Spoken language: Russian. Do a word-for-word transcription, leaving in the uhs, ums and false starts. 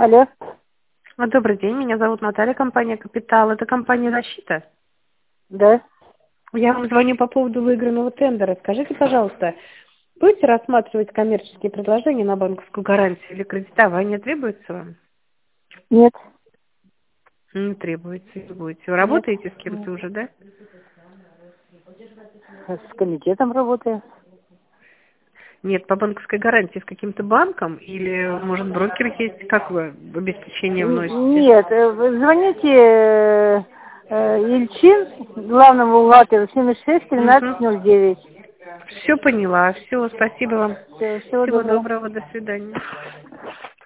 Алло. А, Добрый день, меня зовут Наталья, компания «Капитал». Это компания «Защита». Да. Я вам звоню по поводу выигранного тендера. Скажите, пожалуйста, будете рассматривать коммерческие предложения на банковскую гарантию или кредитование? Требуется вам? Нет. Не требуется, не будете. Вы Нет. работаете с Нет. кем-то уже, да? С комитетом работаю. Нет, по банковской гарантии с каким-то банком или, может, брокер есть? Как вы обеспечение Н- вносите? Нет. э, вы Звоните э, э, Ильчин, главному бухгалтеру, семьдесят шесть тринадцать Угу. ноль девять. Все поняла. Все, спасибо вам. Всего Всего доброго. доброго, до свидания.